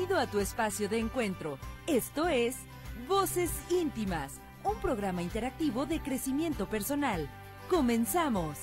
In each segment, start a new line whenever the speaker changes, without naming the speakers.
Bienvenido a tu espacio de encuentro. Esto es Voces Íntimas, un programa interactivo de crecimiento personal. ¡Comenzamos!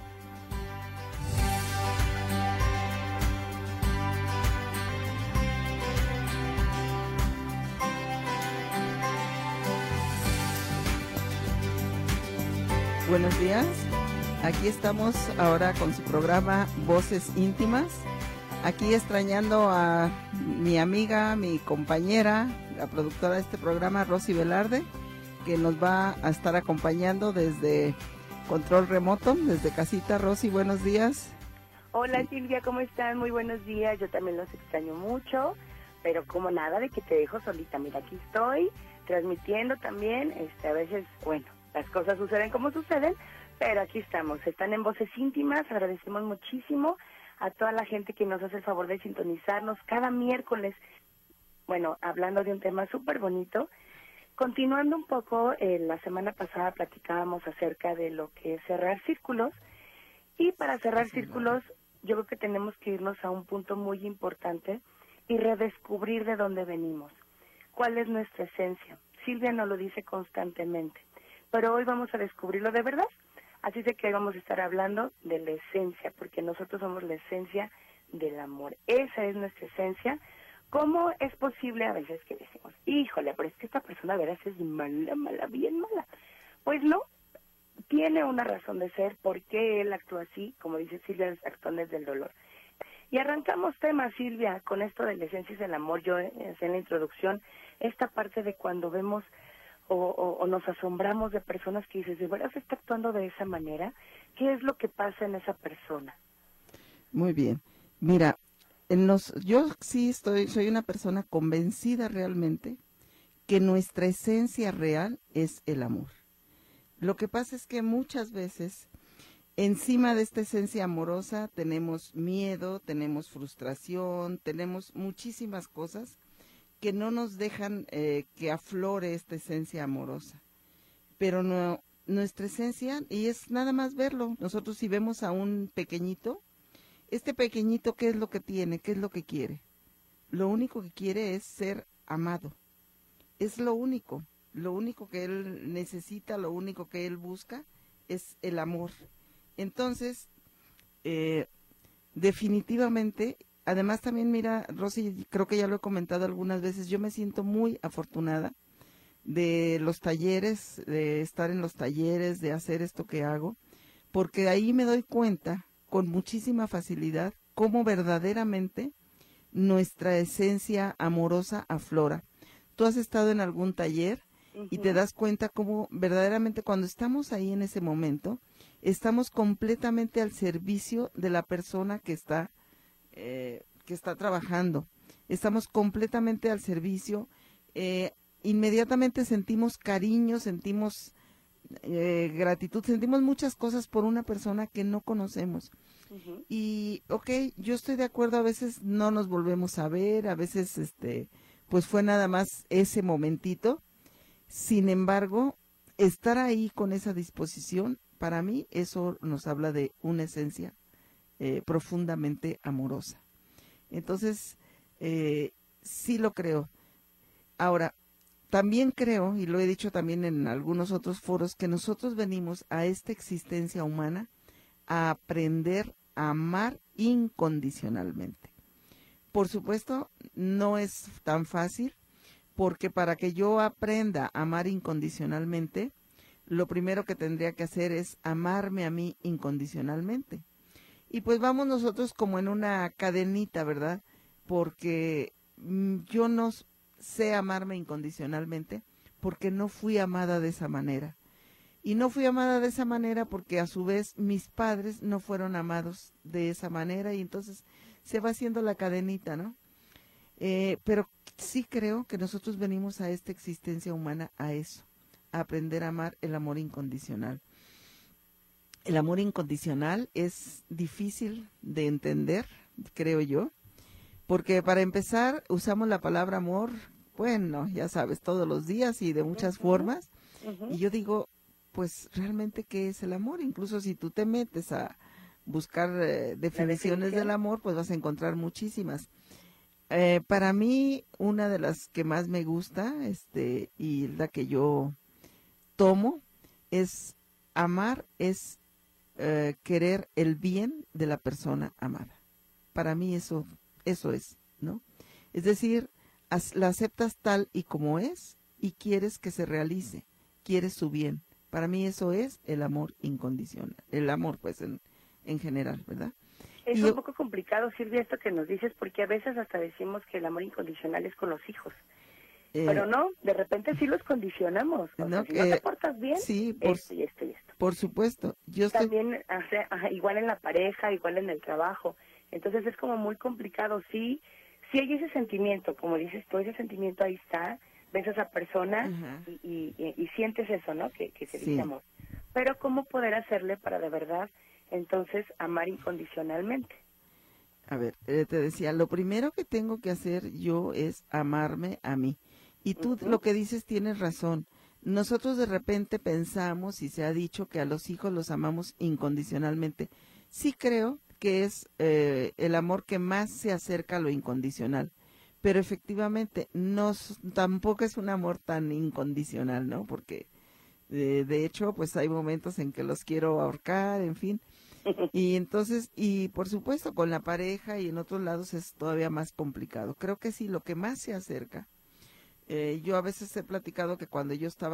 Buenos días, aquí estamos ahora con su programa Voces Íntimas, aquí extrañando a mi amiga, mi compañera, la productora de este programa, Rosy Velarde, que nos va a estar acompañando desde control remoto, desde casita. Rosy, buenos días.
Hola Silvia, ¿cómo están? Muy buenos días, yo también los extraño mucho, pero como nada de que te dejo solita, mira, aquí estoy transmitiendo también, a veces, bueno, las cosas suceden como suceden, pero aquí estamos, están en Voces Íntimas, agradecemos muchísimo a toda la gente que nos hace el favor de sintonizarnos cada miércoles, bueno, hablando de un tema súper bonito. Continuando un poco, la semana pasada platicábamos acerca de lo que es cerrar círculos, y para cerrar círculos yo creo que tenemos que irnos a un punto muy importante y redescubrir de dónde venimos, cuál es nuestra esencia. Silvia nos lo dice constantemente, pero hoy vamos a descubrirlo de verdad. Así de que hoy vamos a estar hablando de la esencia, porque nosotros somos la esencia del amor. Esa es nuestra esencia. ¿Cómo es posible a veces que decimos, híjole, pero es que esta persona a veras es mala, mala, bien mala? Pues no, tiene una razón de ser, por qué él actúa así, como dice Silvia, actúa desde el dolor. Y arrancamos tema, Silvia, con esto de la esencia del amor. Yo en la introducción, esta parte de cuando vemos o nos asombramos de personas que dices, ¿de verdad está actuando de esa manera? ¿Qué es lo que pasa en esa persona?
Muy bien, mira, yo sí soy una persona convencida realmente que nuestra esencia real es el amor. Lo que pasa es que muchas veces encima de esta esencia amorosa tenemos miedo, tenemos frustración, tenemos muchísimas cosas que no nos dejan que aflore esta esencia amorosa. Pero no, nuestra esencia, y es nada más verlo, nosotros si vemos a un pequeñito, este pequeñito, ¿qué es lo que tiene? ¿Qué es lo que quiere? Lo único que quiere es ser amado. Es lo único que él necesita, lo único que él busca es el amor. Entonces, definitivamente, además también mira, Rosy, creo que ya lo he comentado algunas veces, yo me siento muy afortunada de los talleres, de estar en los talleres, de hacer esto que hago, porque ahí me doy cuenta con muchísima facilidad cómo verdaderamente nuestra esencia amorosa aflora. Tú has estado en algún taller y te das cuenta cómo verdaderamente cuando estamos ahí en ese momento, estamos completamente al servicio de la persona que está trabajando. Estamos completamente al servicio. Inmediatamente sentimos cariño, sentimos gratitud, sentimos muchas cosas por una persona que no conocemos. Y, yo estoy de acuerdo, a veces no nos volvemos a ver, a veces, pues fue nada más ese momentito. Sin embargo, estar ahí con esa disposición, para mí, eso nos habla de una esencia profundamente amorosa. Entonces, sí lo creo. Ahora, también creo, y lo he dicho también en algunos otros foros, que nosotros venimos a esta existencia humana a aprender a amar incondicionalmente. Por supuesto, no es tan fácil, porque para que yo aprenda a amar incondicionalmente, lo primero que tendría que hacer es amarme a mí incondicionalmente. Y pues vamos nosotros como en una cadenita, ¿verdad? Porque yo no sé amarme incondicionalmente porque no fui amada de esa manera. Y no fui amada de esa manera porque a su vez mis padres no fueron amados de esa manera y entonces se va haciendo la cadenita, ¿no? Pero sí creo que nosotros venimos a esta existencia humana a eso, a aprender a amar el amor incondicional. El amor incondicional es difícil de entender, creo yo, porque para empezar usamos la palabra amor, bueno, ya sabes, todos los días y de muchas formas, y yo digo, pues realmente ¿qué es el amor? Incluso si tú te metes a buscar definiciones del amor, pues vas a encontrar muchísimas. Para mí, una de las que más me gusta, y la que yo tomo, es amar, es querer el bien de la persona amada. Para mí eso es, ¿no? Es decir, la aceptas tal y como es y quieres que se realice, quieres su bien. Para mí eso es el amor incondicional, el amor pues en general, ¿verdad?
Es un poco complicado, Silvia, esto que nos dices, porque a veces hasta decimos que el amor incondicional es con los hijos. Pero no, de repente sí los condicionamos. O sea, si no te portas bien,
sí,
esto y esto y esto.
Por supuesto.
También, igual en la pareja, igual en el trabajo. Entonces es como muy complicado. Sí hay ese sentimiento, como dices tú, ese sentimiento ahí está, ves a esa persona y sientes eso, ¿no? Que se dice amor. Pero ¿cómo poder hacerle para de verdad, entonces, amar incondicionalmente?
A ver, te decía, lo primero que tengo que hacer yo es amarme a mí. Y tú lo que dices tienes razón. Nosotros de repente pensamos y se ha dicho que a los hijos los amamos incondicionalmente. Sí creo que es el amor que más se acerca a lo incondicional. Pero efectivamente tampoco es un amor tan incondicional, ¿no? Porque de hecho pues hay momentos en que los quiero ahorcar, en fin. Y entonces, y por supuesto con la pareja y en otros lados es todavía más complicado. Creo que sí, lo que más se acerca. Yo a veces he platicado que cuando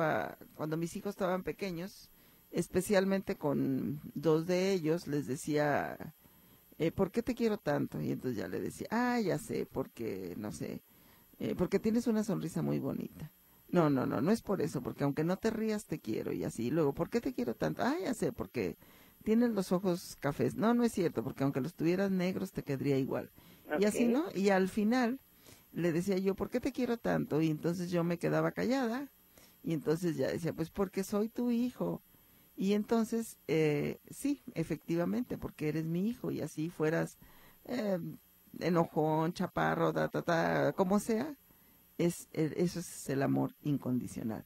mis hijos estaban pequeños, especialmente con dos de ellos, les decía, ¿por qué te quiero tanto? Y entonces ya le decía, ya sé, porque, no sé, porque tienes una sonrisa muy bonita. No es por eso, porque aunque no te rías te quiero y así. Luego, ¿por qué te quiero tanto? Ya sé, porque tienes los ojos cafés. No es cierto, porque aunque los tuvieras negros te quedaría igual. Okay. Y así, ¿no? Y al final le decía yo, ¿por qué te quiero tanto? Y entonces yo me quedaba callada y entonces ya decía, pues porque soy tu hijo. Y entonces, sí, efectivamente, porque eres mi hijo y así fueras enojón, chaparro, como sea, eso es el amor incondicional.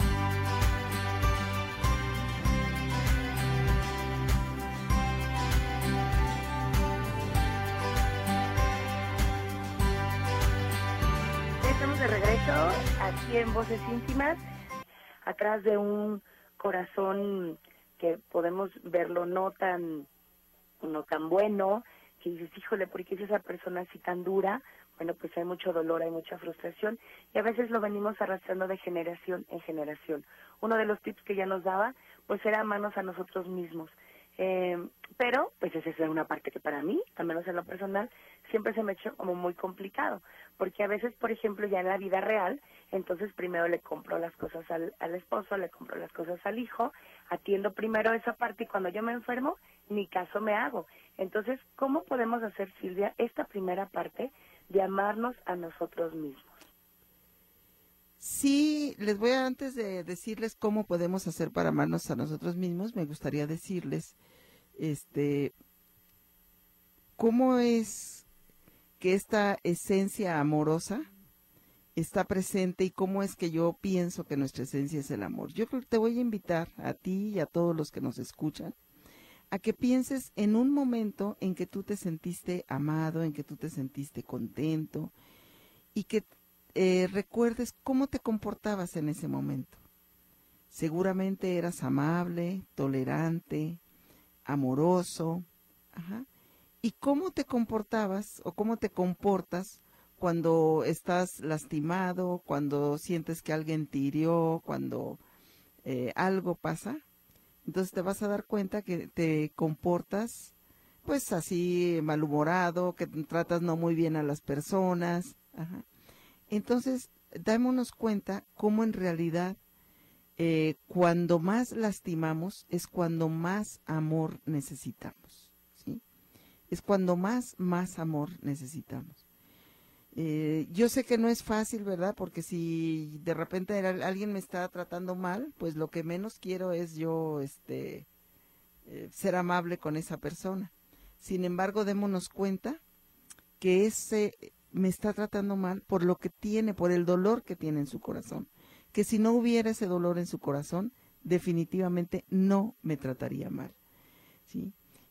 Estamos de regreso aquí en Voces Íntimas, atrás de un corazón que podemos verlo no tan bueno, que dices, híjole, ¿por qué es esa persona así tan dura? Bueno, pues hay mucho dolor, hay mucha frustración y a veces lo venimos arrastrando de generación en generación. Uno de los tips que ella nos daba, pues era amarnos a nosotros mismos. Pero, pues esa es una parte que para mí, al menos en lo personal, siempre se me ha hecho como muy complicado, porque a veces, por ejemplo, ya en la vida real, entonces primero le compro las cosas al esposo, le compro las cosas al hijo, atiendo primero esa parte y cuando yo me enfermo, ni caso me hago. Entonces, ¿cómo podemos hacer, Silvia, esta primera parte de amarnos a nosotros mismos?
Sí, antes de decirles cómo podemos hacer para amarnos a nosotros mismos, me gustaría decirles, cómo es que esta esencia amorosa está presente y cómo es que yo pienso que nuestra esencia es el amor. Yo creo que te voy a invitar a ti y a todos los que nos escuchan a que pienses en un momento en que tú te sentiste amado, en que tú te sentiste contento y que recuerdes cómo te comportabas en ese momento. Seguramente eras amable, tolerante, amoroso. ¿Y cómo te comportabas o cómo te comportas cuando estás lastimado, cuando sientes que alguien te hirió, cuando algo pasa? Entonces te vas a dar cuenta que te comportas pues así malhumorado, que tratas no muy bien a las personas. Entonces, dámonos cuenta cómo en realidad cuando más lastimamos es cuando más amor necesitamos, ¿sí? Es cuando más amor necesitamos. Yo sé que no es fácil, ¿verdad? Porque si de repente alguien me está tratando mal, pues lo que menos quiero es yo ser amable con esa persona. Sin embargo, démonos cuenta que ese me está tratando mal por lo que tiene, por el dolor que tiene en su corazón. Que si no hubiera ese dolor en su corazón, definitivamente no me trataría mal, ¿sí?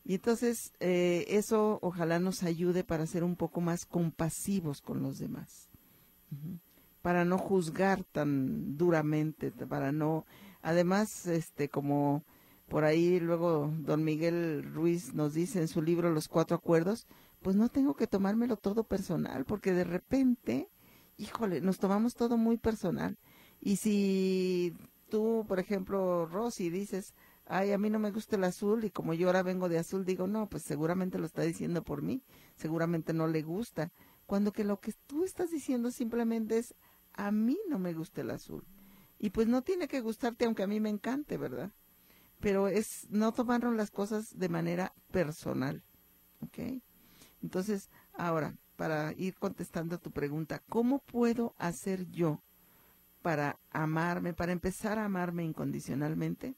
Y entonces eso ojalá nos ayude para ser un poco más compasivos con los demás, para no juzgar tan duramente, para no, además, como por ahí luego don Miguel Ruiz nos dice en su libro Los 4 Acuerdos, pues no tengo que tomármelo todo personal, porque de repente, híjole, nos tomamos todo muy personal. Y si tú, por ejemplo, Rosy, dices, ay, a mí no me gusta el azul, y como yo ahora vengo de azul, digo, no, pues seguramente lo está diciendo por mí, seguramente no le gusta. Cuando que lo que tú estás diciendo simplemente es, a mí no me gusta el azul. Y pues no tiene que gustarte aunque a mí me encante, ¿verdad? Pero es no tomaron las cosas de manera personal, ¿ok? Entonces, ahora, para ir contestando a tu pregunta, ¿cómo puedo hacer yo para amarme, para empezar a amarme incondicionalmente?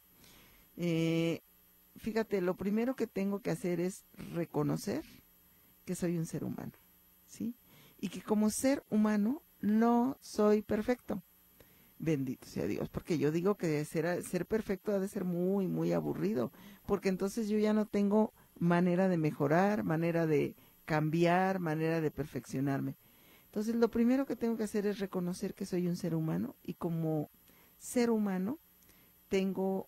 Fíjate, lo primero que tengo que hacer es reconocer que soy un ser humano, ¿sí? Y que como ser humano no soy perfecto. Bendito sea Dios, porque yo digo que ser perfecto ha de ser muy, muy aburrido, porque entonces yo ya no tengo manera de mejorar, manera de cambiar, manera de perfeccionarme. Entonces lo primero que tengo que hacer es reconocer que soy un ser humano y como ser humano tengo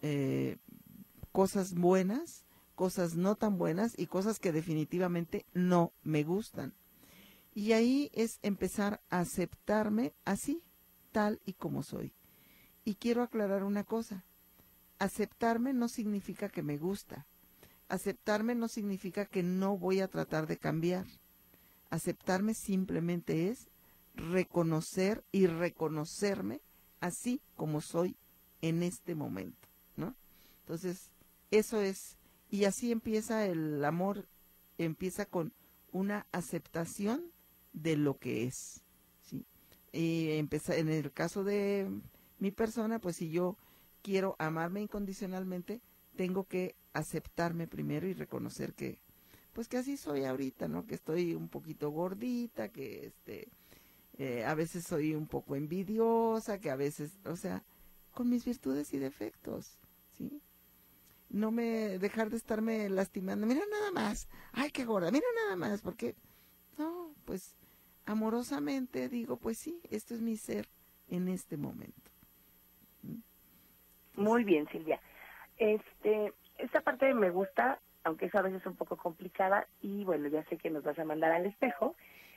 cosas buenas, cosas no tan buenas y cosas que definitivamente no me gustan. Y ahí es empezar a aceptarme así, tal y como soy. Y quiero aclarar una cosa, aceptarme no significa que me gusta, aceptarme no significa que no voy a tratar de cambiar, aceptarme simplemente es reconocer y reconocerme así como soy en este momento, ¿no? Entonces, eso es, y así empieza el amor, empieza con una aceptación de lo que es, ¿sí? Y en el caso de mi persona, pues si yo quiero amarme incondicionalmente, tengo que aceptarme primero y reconocer que, pues que así soy ahorita, ¿no? Que estoy un poquito gordita, que a veces soy un poco envidiosa, que a veces, o sea, con mis virtudes y defectos, ¿sí? No me dejar de estarme lastimando, mira nada más, ay, qué gorda, mira nada más, porque, no, pues amorosamente digo, pues sí, esto es mi ser en este momento.
Muy bien, Silvia. Esta parte me gusta, aunque es a veces un poco complicada, y bueno, ya sé que nos vas a mandar al espejo,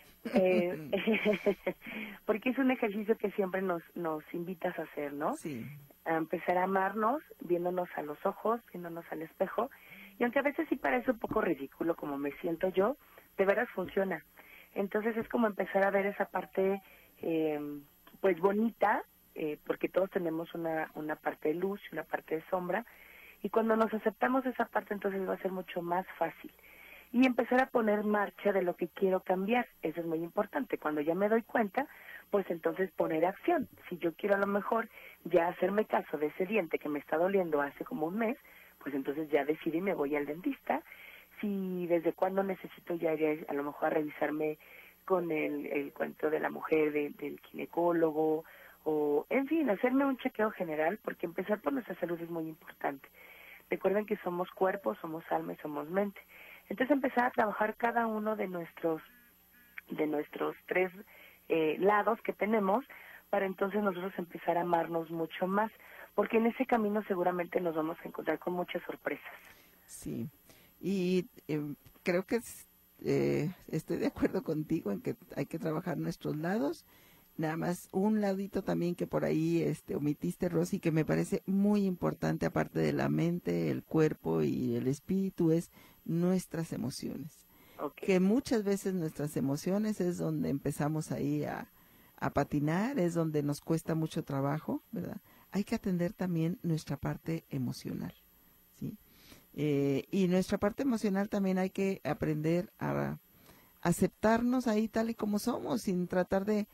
porque es un ejercicio que siempre nos invitas a hacer, ¿no?
Sí.
A empezar a amarnos, viéndonos a los ojos, viéndonos al espejo, y aunque a veces sí parece un poco ridículo como me siento yo, de veras funciona. Entonces es como empezar a ver esa parte, pues bonita, porque todos tenemos una parte de luz y una parte de sombra, y cuando nos aceptamos esa parte entonces va a ser mucho más fácil. Y empezar a poner marcha de lo que quiero cambiar, eso es muy importante. Cuando ya me doy cuenta, pues entonces poner acción. Si yo quiero a lo mejor ya hacerme caso de ese diente que me está doliendo hace como un mes, pues entonces ya decidí y me voy al dentista. Si desde cuándo necesito ya ir a lo mejor a revisarme con el cuento de la mujer del ginecólogo, o en fin, hacerme un chequeo general, porque empezar por nuestra salud es muy importante. Recuerden que somos cuerpo, somos alma y somos mente. Entonces empezar a trabajar cada uno de nuestros tres lados que tenemos, para entonces nosotros empezar a amarnos mucho más, porque en ese camino seguramente nos vamos a encontrar con muchas sorpresas.
Sí, y creo que estoy de acuerdo contigo en que hay que trabajar nuestros lados. Nada más un ladito también que por ahí omitiste, Rosy, que me parece muy importante, aparte de la mente, el cuerpo y el espíritu, es nuestras emociones.
Okay.
Que muchas veces nuestras emociones es donde empezamos ahí a patinar, es donde nos cuesta mucho trabajo, ¿verdad? Hay que atender también nuestra parte emocional, ¿sí? Y nuestra parte emocional también hay que aprender a aceptarnos ahí tal y como somos, sin tratar de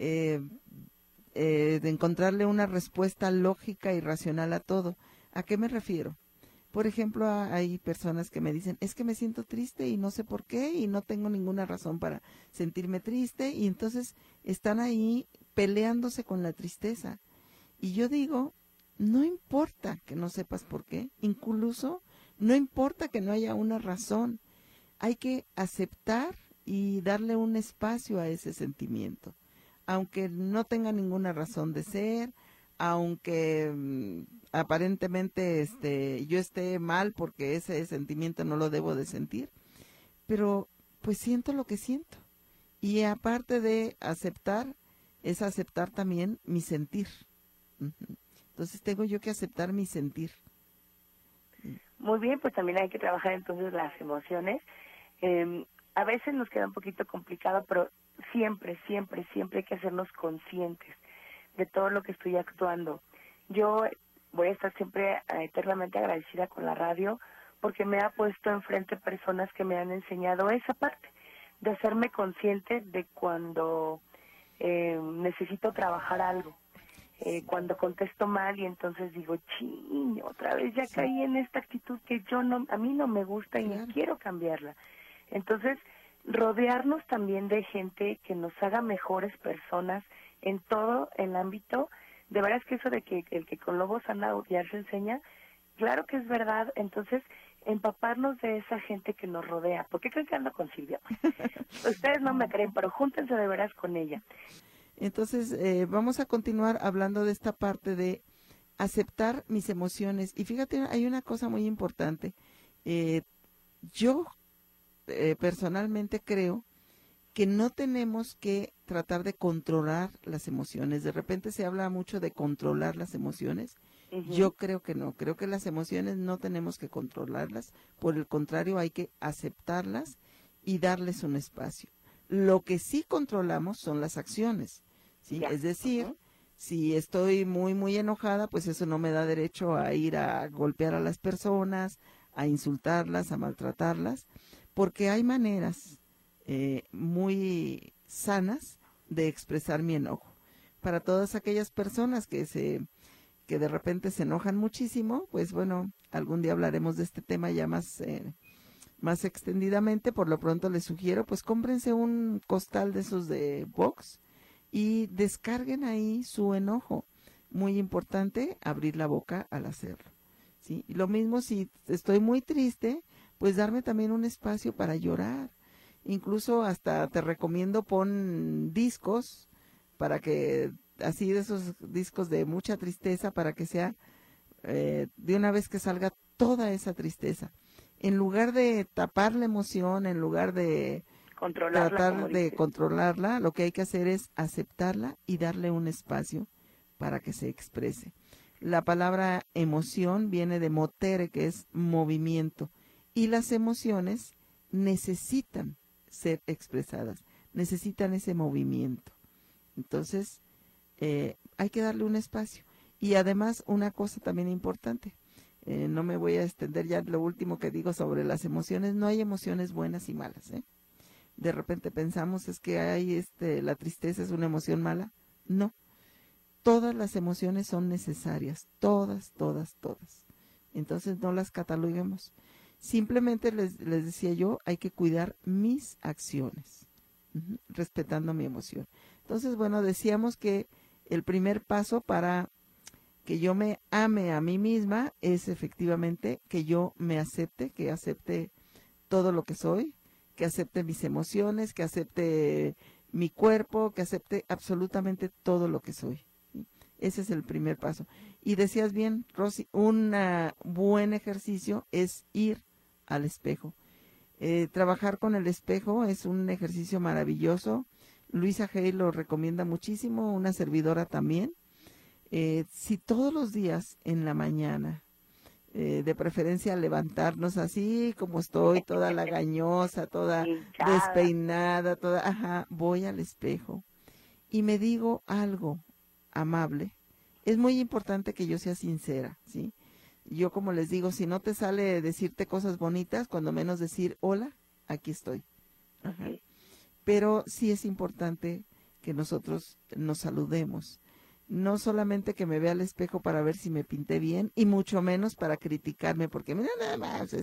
encontrarle una respuesta lógica y racional a todo. ¿A qué me refiero? Por ejemplo, hay personas que me dicen, es que me siento triste y no sé por qué y no tengo ninguna razón para sentirme triste, y entonces están ahí peleándose con la tristeza. Y yo digo, no importa que no sepas por qué, incluso No importa que no haya una razón, hay que aceptar y darle un espacio a ese sentimiento, aunque no tenga ninguna razón de ser, aunque aparentemente yo esté mal porque ese sentimiento no lo debo de sentir, pero pues siento lo que siento. Y aparte de aceptar, es aceptar también mi sentir. Entonces tengo yo que aceptar mi sentir.
Muy bien, pues también hay que trabajar entonces las emociones. A veces nos queda un poquito complicado, pero siempre, siempre, siempre hay que hacernos conscientes de todo lo que estoy actuando. Yo voy a estar siempre eternamente agradecida con la radio porque me ha puesto enfrente personas que me han enseñado esa parte, de hacerme consciente de cuando necesito trabajar algo. Cuando contesto mal y entonces digo, ching, otra vez ya caí en esta actitud que a mí no me gusta y ni quiero cambiarla. Entonces, rodearnos también de gente que nos haga mejores personas en todo el ámbito. De verdad es que eso de que el que con lobos anda ya se enseña, claro que es verdad. Entonces, empaparnos de esa gente que nos rodea. ¿Por qué creen que ando con Silvia? Ustedes no me creen, pero júntense de veras con ella.
Entonces, vamos a continuar hablando de esta parte de aceptar mis emociones. Y fíjate, hay una cosa muy importante. Yo personalmente creo que no tenemos que tratar de controlar las emociones. De repente se habla mucho de controlar las emociones. Yo creo que no. Creo que las emociones no tenemos que controlarlas. Por el contrario, hay que aceptarlas y darles un espacio. Lo que sí controlamos son las acciones, ¿sí? Es decir, si estoy muy, muy enojada, pues eso no me da derecho a ir a golpear a las personas, a insultarlas, a maltratarlas, porque hay maneras muy sanas de expresar mi enojo. Para todas aquellas personas que de repente se enojan muchísimo, pues bueno, algún día hablaremos de este tema ya más extendidamente. Por lo pronto les sugiero, pues cómprense un costal de esos de box y descarguen ahí su enojo. Muy importante abrir la boca al hacerlo, ¿sí? Y lo mismo si estoy muy triste, pues darme también un espacio para llorar. Incluso hasta te recomiendo pon discos para que, así de esos discos de mucha tristeza, para que sea de una vez que salga toda esa tristeza. En lugar de tapar la emoción, en lugar de tratar de controlarla, lo que hay que hacer es aceptarla y darle un espacio para que se exprese. La palabra emoción viene de motere, que es movimiento, y las emociones necesitan ser expresadas, necesitan ese movimiento. Entonces, hay que darle un espacio. Y además, una cosa también importante, no me voy a extender ya lo último que digo sobre las emociones. No hay emociones buenas y malas, ¿eh? De repente pensamos es que hay la tristeza es una emoción mala. No, todas las emociones son necesarias, todas, todas, todas. Entonces no las cataloguemos. Simplemente les decía yo, hay que cuidar mis acciones, respetando mi emoción. Entonces, bueno, decíamos que el primer paso para que yo me ame a mí misma es efectivamente que yo me acepte, que acepte todo lo que soy, que acepte mis emociones, que acepte mi cuerpo, que acepte absolutamente todo lo que soy. ¿Sí? Ese es el primer paso. Y decías bien, Rosy, un buen ejercicio es ir al espejo. Trabajar con el espejo es un ejercicio maravilloso. Luisa Hay lo recomienda muchísimo, una servidora también. Si todos los días en la mañana, de preferencia levantarnos así como estoy, toda lagañosa, toda despeinada, voy al espejo y me digo algo amable. Es muy importante que yo sea sincera, ¿sí? Yo, como les digo, si no te sale decirte cosas bonitas, cuando menos decir hola, aquí estoy. Pero sí es importante que nosotros nos saludemos. No solamente que me vea al espejo para ver si me pinté bien, y mucho menos para criticarme, porque mira nada más,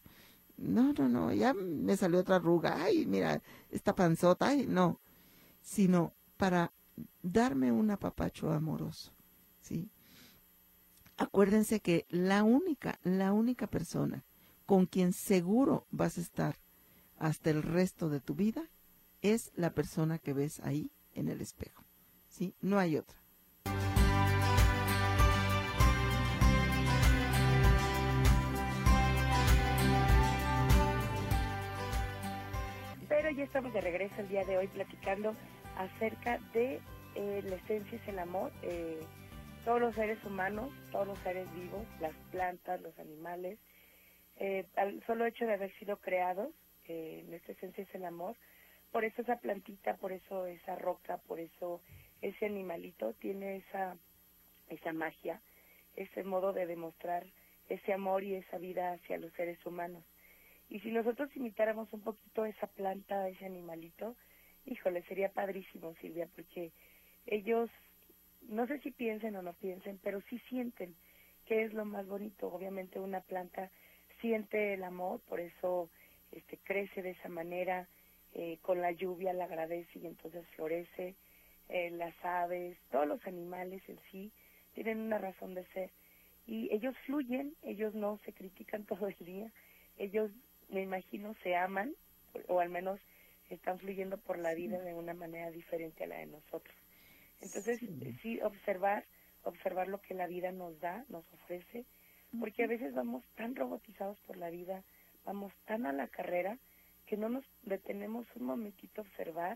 no, ya me salió otra arruga, ay, mira, esta panzota, ay, no, sino para darme un apapacho amoroso, ¿sí? Acuérdense que la única persona con quien seguro vas a estar hasta el resto de tu vida, es la persona que ves ahí en el espejo, ¿sí? No hay otra.
Pero ya estamos de regreso el día de hoy platicando acerca de la esencia es el amor. Todos los seres humanos, todos los seres vivos, las plantas, los animales, al solo hecho de haber sido creados, nuestra esencia es el amor. Por eso esa plantita, por eso esa roca, por eso ese animalito tiene esa magia, ese modo de demostrar ese amor y esa vida hacia los seres humanos. Y si nosotros imitáramos un poquito esa planta, ese animalito, híjole, sería padrísimo, Silvia, porque ellos, no sé si piensen o no piensen, pero sí sienten que es lo más bonito. Obviamente una planta siente el amor, por eso crece de esa manera, con la lluvia la agradece y entonces florece. Las aves, todos los animales en sí tienen una razón de ser y ellos fluyen, ellos no se critican todo el día, ellos, me imagino, se aman, o al menos están fluyendo por la vida de una manera diferente a la de nosotros. Entonces, sí observar lo que la vida nos da, nos ofrece, porque a veces vamos tan robotizados por la vida, vamos tan a la carrera, que no nos detenemos un momentito a observar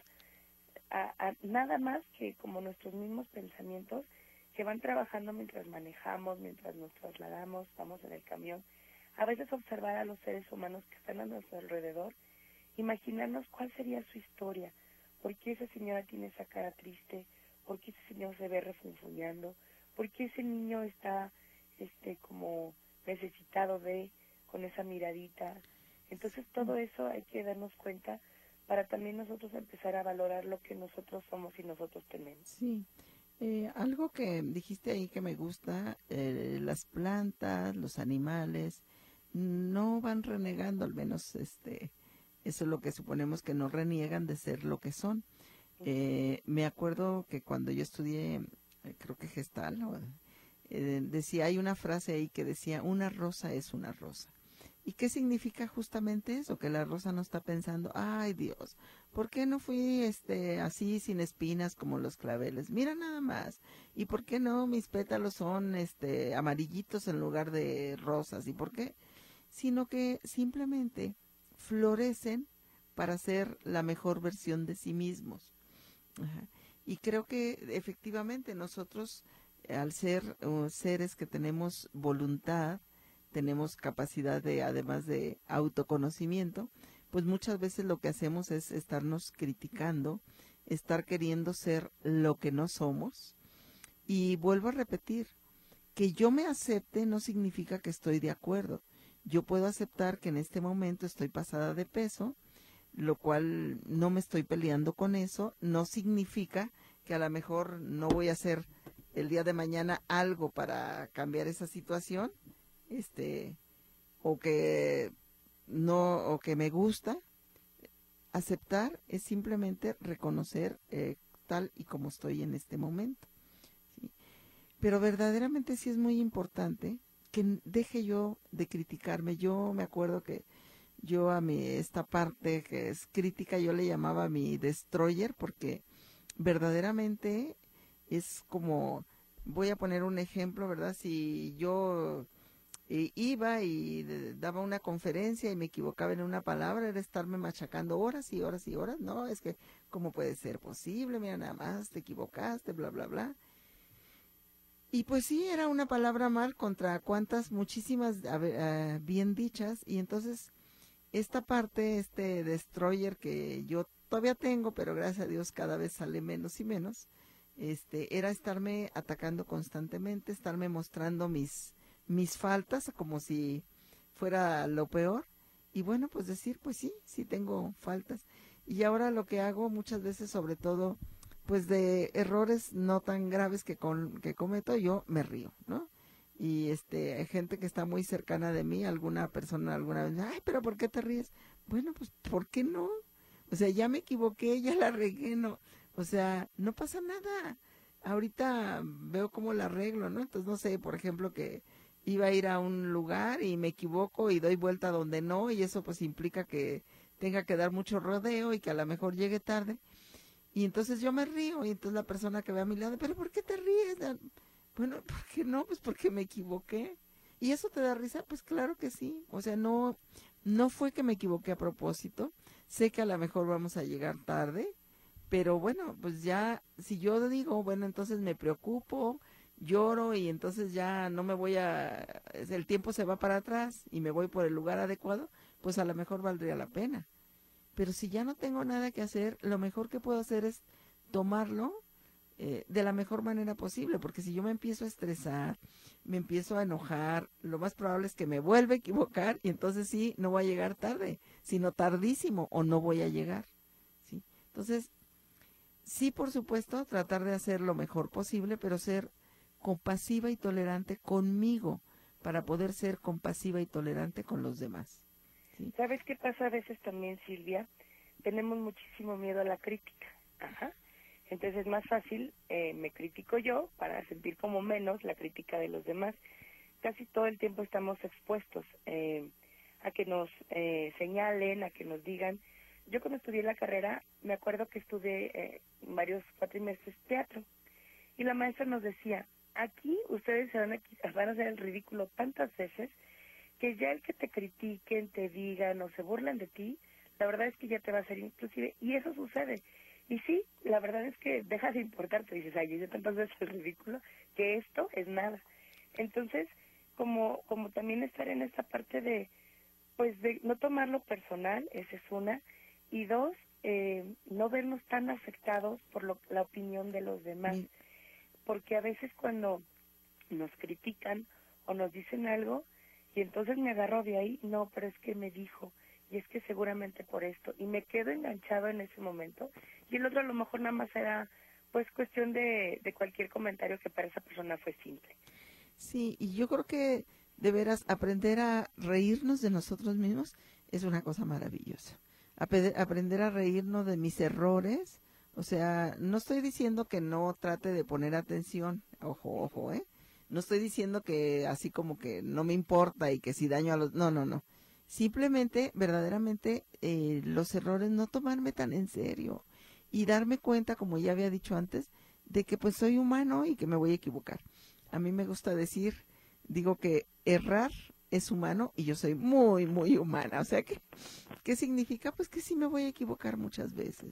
a nada más que como nuestros mismos pensamientos que van trabajando mientras manejamos, mientras nos trasladamos, vamos en el camión. A veces observar a los seres humanos que están a nuestro alrededor, imaginarnos cuál sería su historia, por qué esa señora tiene esa cara triste, por qué ese señor se ve refunfuñando, por qué ese niño está como necesitado con esa miradita. Entonces todo eso hay que darnos cuenta para también nosotros empezar a valorar lo que nosotros somos y nosotros tenemos.
Sí, algo que dijiste ahí que me gusta, las plantas, los animales, no van renegando, al menos eso es lo que suponemos, que no reniegan de ser lo que son. Me acuerdo que cuando yo estudié, creo que Gestal, decía, hay una frase ahí que decía, una rosa es una rosa. ¿Y qué significa justamente eso? Que la rosa no está pensando, ay Dios, ¿por qué no fui así sin espinas como los claveles? Mira nada más. ¿Y por qué no mis pétalos son amarillitos en lugar de rosas? ¿Y por qué? Sino que simplemente florecen para ser la mejor versión de sí mismos. Ajá. Y creo que efectivamente nosotros, al ser seres que tenemos voluntad, tenemos capacidad de, además de autoconocimiento, pues muchas veces lo que hacemos es estarnos criticando, estar queriendo ser lo que no somos. Y vuelvo a repetir, que yo me acepte no significa que estoy de acuerdo. Yo puedo aceptar que en este momento estoy pasada de peso, lo cual no me estoy peleando con eso, no significa que a lo mejor no voy a hacer el día de mañana algo para cambiar esa situación, o que no, o que me gusta. Aceptar es simplemente reconocer tal y como estoy en este momento, ¿sí? Pero verdaderamente sí es muy importante que deje yo de criticarme. Yo me acuerdo que yo esta parte que es crítica, yo le llamaba mi destroyer, porque verdaderamente es como, voy a poner un ejemplo, ¿verdad? Si yo iba y daba una conferencia y me equivocaba en una palabra, era estarme machacando horas y horas y horas. No, es que, ¿cómo puede ser posible? Mira, nada más te equivocaste, bla, bla, bla. Y pues sí, era una palabra mal contra cuantas, muchísimas bien dichas. Y entonces esta parte, destroyer que yo todavía tengo, pero gracias a Dios cada vez sale menos y menos, era estarme atacando constantemente, estarme mostrando mis faltas como si fuera lo peor. Y bueno, pues decir, pues sí tengo faltas. Y ahora lo que hago muchas veces, sobre todo, pues de errores no tan graves que cometo, yo me río, ¿no? Y hay gente que está muy cercana de mí, alguna persona alguna vez, ay, pero ¿por qué te ríes? Bueno, pues, ¿por qué no? O sea, ya me equivoqué, ya la regué, no, o sea, no pasa nada. Ahorita veo cómo la arreglo, ¿no? Entonces, no sé, por ejemplo, que iba a ir a un lugar y me equivoco y doy vuelta donde no, y eso pues implica que tenga que dar mucho rodeo y que a lo mejor llegue tarde. Y entonces yo me río, y entonces la persona que ve a mi lado, ¿pero por qué te ríes? Bueno, ¿por qué no? Pues porque me equivoqué. ¿Y eso te da risa? Pues claro que sí. O sea, no fue que me equivoqué a propósito. Sé que a lo mejor vamos a llegar tarde, pero bueno, pues ya, si yo digo, bueno, entonces me preocupo, lloro y entonces ya no me voy el tiempo se va para atrás y me voy por el lugar adecuado, pues a lo mejor valdría la pena. Pero si ya no tengo nada que hacer, lo mejor que puedo hacer es tomarlo de la mejor manera posible, porque si yo me empiezo a estresar, me empiezo a enojar, lo más probable es que me vuelva a equivocar y entonces sí, no voy a llegar tarde, sino tardísimo o no voy a llegar, ¿sí? Entonces, sí, por supuesto, tratar de hacer lo mejor posible, pero ser compasiva y tolerante conmigo para poder ser compasiva y tolerante con los demás, ¿sí?
¿Sabes qué pasa a veces también, Silvia? Tenemos muchísimo miedo a la crítica. Ajá. Entonces es más fácil, me critico yo para sentir como menos la crítica de los demás. Casi todo el tiempo estamos expuestos a que nos señalen, a que nos digan. Yo cuando estudié la carrera, me acuerdo que estudié varios cuatrimestres teatro, y la maestra nos decía, aquí ustedes van a hacer el ridículo tantas veces que ya el que te critiquen, te digan o se burlan de ti, la verdad es que ya te va a hacer inclusive, y eso sucede. Y sí, la verdad es que dejas de importarte, dices, ay, yo hice tantas veces el ridículo, que esto es nada. Entonces, como también estar en esta parte de, pues, de no tomarlo personal, esa es una, y dos, no vernos tan afectados por la opinión de los demás, porque a veces cuando nos critican o nos dicen algo, y entonces me agarro de ahí, no, pero es que me dijo, y es que seguramente por esto, y me quedo enganchado en ese momento, y el otro a lo mejor nada más era pues cuestión de cualquier comentario que para esa persona fue simple.
Sí, y yo creo que de veras aprender a reírnos de nosotros mismos es una cosa maravillosa. Aprender a reírnos de mis errores, o sea, no estoy diciendo que no trate de poner atención, ojo, no estoy diciendo que así como que no me importa y que si daño a los, no. Simplemente, verdaderamente, los errores no tomarme tan en serio y darme cuenta, como ya había dicho antes, de que pues soy humano y que me voy a equivocar. A mí me gusta digo que errar es humano y yo soy muy, muy humana. O sea, ¿qué significa? Pues que sí me voy a equivocar muchas veces.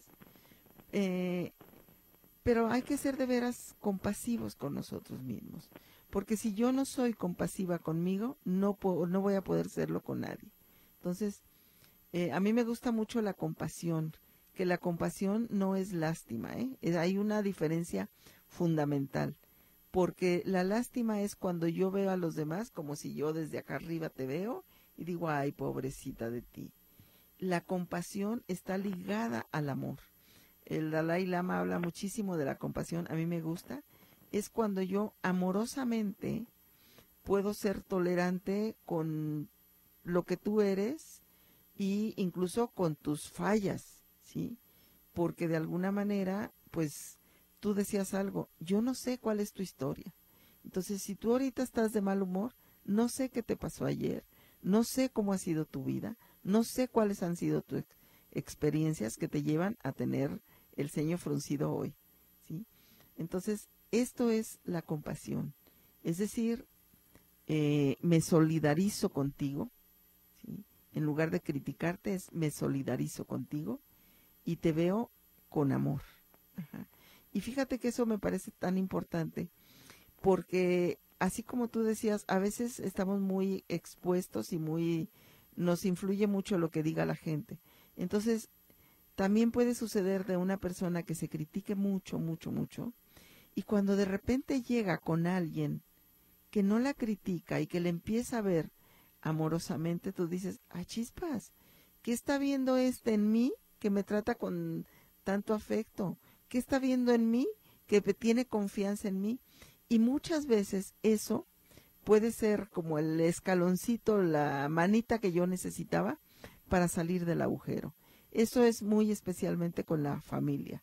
Pero hay que ser de veras compasivos con nosotros mismos. Porque si yo no soy compasiva conmigo, no voy a poder serlo con nadie. Entonces, a mí me gusta mucho la compasión, que la compasión no es lástima, hay una diferencia fundamental, porque la lástima es cuando yo veo a los demás como si yo desde acá arriba te veo y digo, ay, pobrecita de ti. La compasión está ligada al amor. El Dalai Lama habla muchísimo de la compasión, a mí me gusta, es cuando yo amorosamente puedo ser tolerante con lo que tú eres y incluso con tus fallas, ¿sí? Porque de alguna manera, pues, tú decías algo, yo no sé cuál es tu historia. Entonces, si tú ahorita estás de mal humor, no sé qué te pasó ayer, no sé cómo ha sido tu vida, no sé cuáles han sido tus experiencias que te llevan a tener el ceño fruncido hoy, ¿sí? Entonces, esto es la compasión. Es decir, me solidarizo contigo, ¿sí? En lugar de criticarte, me solidarizo contigo y te veo con amor. Ajá. Y fíjate que eso me parece tan importante, porque así como tú decías, a veces estamos muy expuestos y nos influye mucho lo que diga la gente. Entonces, también puede suceder de una persona que se critique mucho, y cuando de repente llega con alguien que no la critica y que le empieza a ver amorosamente, tú dices, ¡ah, chispas! ¿Qué está viendo en mí que me trata con tanto afecto? ¿Qué está viendo en mí que tiene confianza en mí? Y muchas veces eso puede ser como el escaloncito, la manita que yo necesitaba para salir del agujero. Eso es muy especialmente con la familia.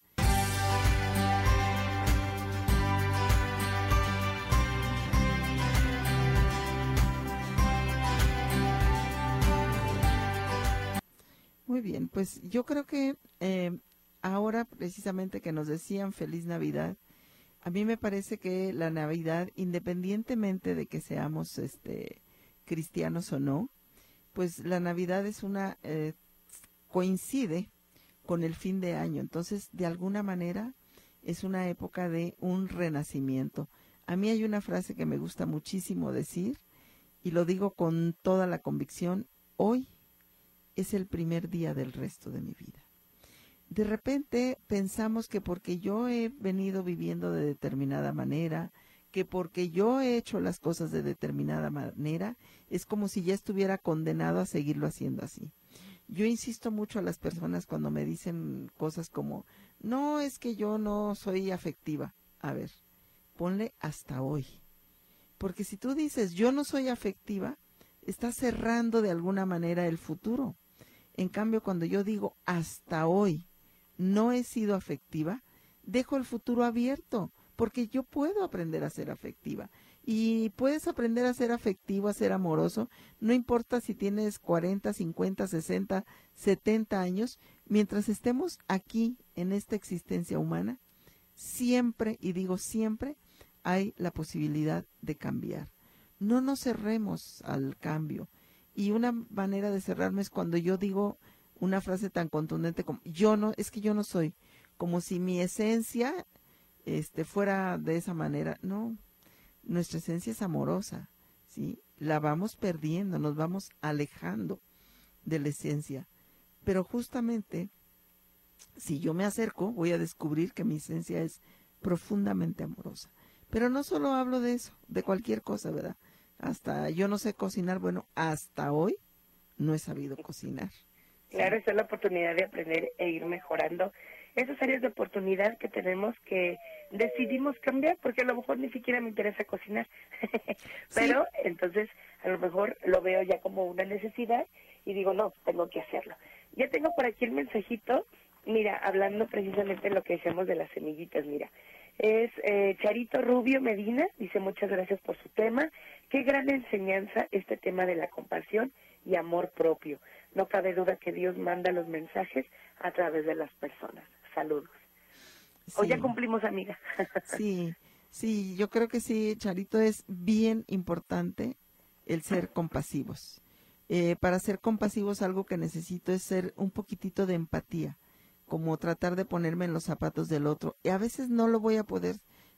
Muy bien, pues yo creo que ahora precisamente que nos decían Feliz Navidad, a mí me parece que la Navidad, independientemente de que seamos cristianos o no, pues la Navidad es coincide con el fin de año, entonces de alguna manera es una época de un renacimiento. A mí hay una frase que me gusta muchísimo decir y lo digo con toda la convicción: hoy es el primer día del resto de mi vida. De repente pensamos que porque yo he venido viviendo de determinada manera, que porque yo he hecho las cosas de determinada manera, es como si ya estuviera condenado a seguirlo haciendo así. Yo insisto mucho a las personas cuando me dicen cosas como, no, es que yo no soy afectiva. A ver, ponle hasta hoy. Porque si tú dices, yo no soy afectiva, estás cerrando de alguna manera el futuro. En cambio, cuando yo digo hasta hoy no he sido afectiva, dejo el futuro abierto, porque yo puedo aprender a ser afectiva. Y puedes aprender a ser afectivo, a ser amoroso, no importa si tienes 40, 50, 60, 70 años, mientras estemos aquí en esta existencia humana, siempre, y digo siempre, hay la posibilidad de cambiar. No nos cerremos al cambio. Y una manera de cerrarme es cuando yo digo una frase tan contundente como es que yo no soy, como si mi esencia fuera de esa manera. No, nuestra esencia es amorosa, ¿sí? La vamos perdiendo, nos vamos alejando de la esencia. Pero justamente, si yo me acerco, voy a descubrir que mi esencia es profundamente amorosa. Pero no solo hablo de eso, de cualquier cosa, ¿verdad? Hasta yo no sé cocinar, bueno, hasta hoy no he sabido cocinar.
Claro, esa es la oportunidad de aprender e ir mejorando esas áreas de oportunidad que tenemos, que decidimos cambiar, porque a lo mejor ni siquiera me interesa cocinar, pero sí, entonces a lo mejor lo veo ya como una necesidad y digo, no, tengo que hacerlo. Ya tengo por aquí el mensajito, mira, hablando precisamente de lo que decíamos de las semillitas, mira, es Charito Rubio Medina, dice muchas gracias por su tema, qué gran enseñanza este tema de la compasión y amor propio. No cabe duda que Dios manda los mensajes a través de las personas. Saludos. Sí. ¿O ya cumplimos, amiga?
Sí, yo creo que sí, Charito, es bien importante el ser compasivos. Para ser compasivos, algo que necesito es ser un poquitito de empatía, como tratar de ponerme en los zapatos del otro. Y a veces no lo voy a poder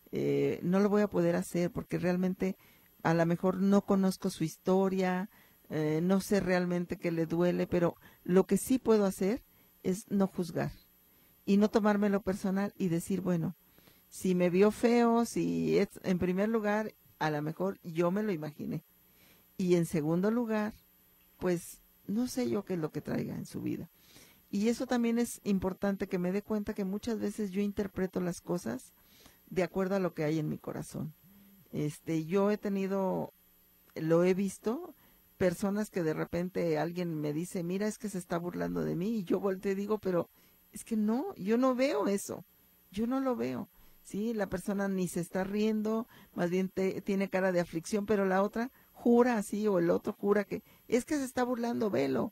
hacer porque realmente a lo mejor no conozco su historia, no sé realmente qué le duele, pero lo que sí puedo hacer es no juzgar y no tomármelo personal y decir, bueno, si me vio feo, si es, en primer lugar, a lo mejor yo me lo imaginé. Y en segundo lugar, pues no sé yo qué es lo que traiga en su vida. Y eso también es importante, que me dé cuenta que muchas veces yo interpreto las cosas de acuerdo a lo que hay en mi corazón. Yo lo he visto, personas que de repente alguien me dice, mira, es que se está burlando de mí, y yo volteo y digo, pero es que no, yo no veo eso, yo no lo veo, ¿sí? La persona ni se está riendo, más bien tiene cara de aflicción, pero la otra jura así, o el otro jura que es que se está burlando, velo.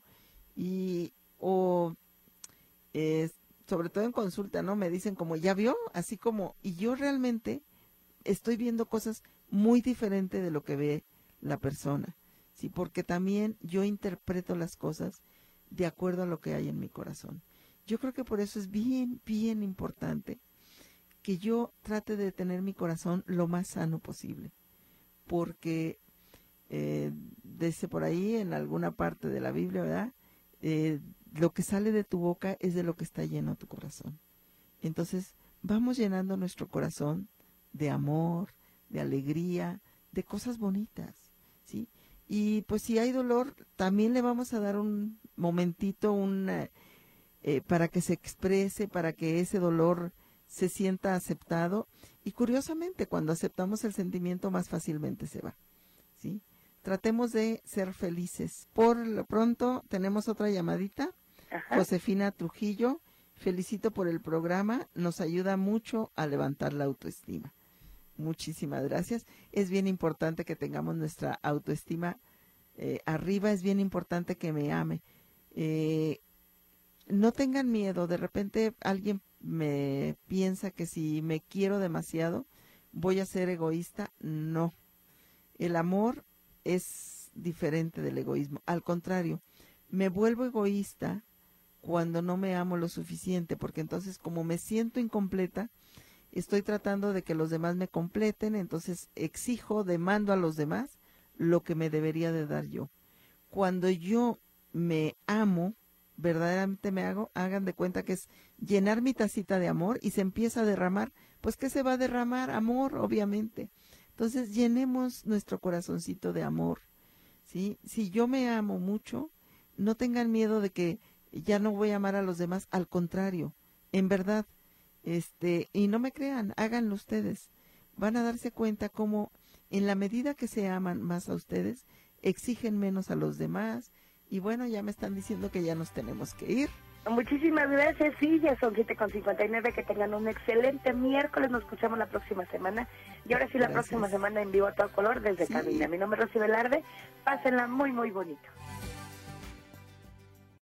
Sobre todo en consulta, ¿no? Me dicen como, ¿ya vio? Así como, y yo realmente estoy viendo cosas muy diferentes de lo que ve la persona, ¿sí? Porque también yo interpreto las cosas de acuerdo a lo que hay en mi corazón. Yo creo que por eso es bien, bien importante que yo trate de tener mi corazón lo más sano posible, porque dice por ahí en alguna parte de la Biblia, ¿verdad? Lo que sale de tu boca es de lo que está lleno tu corazón. Entonces, vamos llenando nuestro corazón de amor, de alegría, de cosas bonitas, ¿sí? Y pues si hay dolor, también le vamos a dar un momentito, para que se exprese, para que ese dolor se sienta aceptado. Y curiosamente, cuando aceptamos el sentimiento, más fácilmente se va, ¿sí? Tratemos de ser felices. Por lo pronto, tenemos otra llamadita. Ajá. Josefina Trujillo, felicito por el programa, nos ayuda mucho a levantar la autoestima. Muchísimas gracias. Es bien importante que tengamos nuestra autoestima arriba, es bien importante que me ame. no tengan miedo. De repente alguien me piensa que si me quiero demasiado voy a ser egoísta. No, el amor es diferente del egoísmo. Al contrario, me vuelvo egoísta cuando no me amo lo suficiente, porque entonces como me siento incompleta, estoy tratando de que los demás me completen, entonces exijo, demando a los demás lo que me debería de dar yo. Cuando yo me amo, verdaderamente hagan de cuenta que es llenar mi tacita de amor y se empieza a derramar, pues ¿qué se va a derramar? Amor, obviamente. Entonces llenemos nuestro corazoncito de amor, ¿sí? Si yo me amo mucho, no tengan miedo de que ya no voy a amar a los demás, al contrario, en verdad, y no me crean, háganlo ustedes. Van a darse cuenta cómo en la medida que se aman más a ustedes, exigen menos a los demás. Y bueno, ya me están diciendo que ya nos tenemos que ir.
Muchísimas gracias, sí, ya son 7:59, que tengan un excelente miércoles, nos escuchamos la próxima semana, y ahora sí la próxima semana en vivo a todo color desde cabina. Mi nombre es Rosy Velarde, pásenla muy muy bonito.